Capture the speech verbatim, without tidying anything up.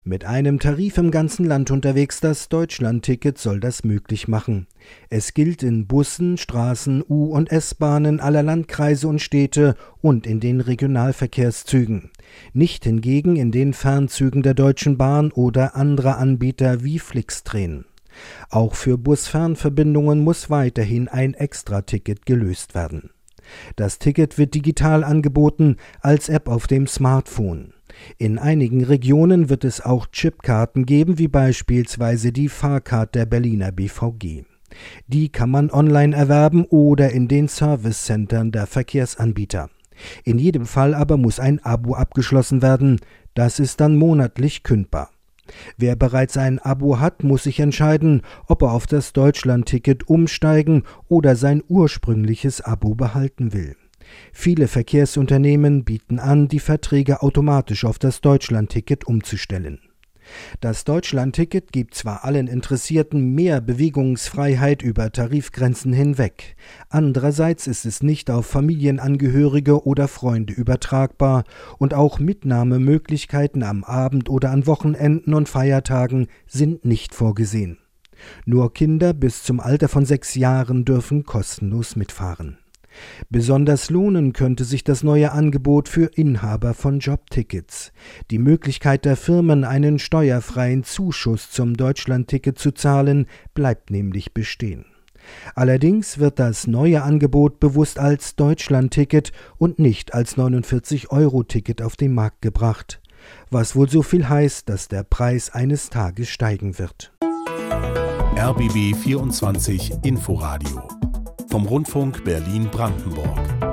Mit einem Tarif im ganzen Land unterwegs, das Deutschlandticket soll das möglich machen. Es gilt in Bussen, Straßen, U- und S-Bahnen aller Landkreise und Städte und in den Regionalverkehrszügen. Nicht hingegen in den Fernzügen der Deutschen Bahn oder anderer Anbieter wie Flixtrain. Auch für Busfernverbindungen muss weiterhin ein Extraticket gelöst werden. Das Ticket wird digital angeboten, als App auf dem Smartphone. In einigen Regionen wird es auch Chipkarten geben, wie beispielsweise die Fahrcard der Berliner B V G. Die kann man online erwerben oder in den Servicecentern der Verkehrsanbieter. In jedem Fall aber muss ein Abo abgeschlossen werden. Das ist dann monatlich kündbar. Wer bereits ein Abo hat, muss sich entscheiden, ob er auf das Deutschlandticket umsteigen oder sein ursprüngliches Abo behalten will. Viele Verkehrsunternehmen bieten an, die Verträge automatisch auf das Deutschlandticket umzustellen. Das Deutschlandticket gibt zwar allen Interessierten mehr Bewegungsfreiheit über Tarifgrenzen hinweg. Andererseits ist es nicht auf Familienangehörige oder Freunde übertragbar und auch Mitnahmemöglichkeiten am Abend oder an Wochenenden und Feiertagen sind nicht vorgesehen. Nur Kinder bis zum Alter von sechs Jahren dürfen kostenlos mitfahren. Besonders lohnen könnte sich das neue Angebot für Inhaber von Jobtickets. Die Möglichkeit der Firmen, einen steuerfreien Zuschuss zum Deutschlandticket zu zahlen, bleibt nämlich bestehen. Allerdings wird das neue Angebot bewusst als Deutschlandticket und nicht als neunundvierzig-Euro-Ticket auf den Markt gebracht. Was wohl so viel heißt, dass der Preis eines Tages steigen wird. R B B vierundzwanzig Inforadio vom Rundfunk Berlin-Brandenburg.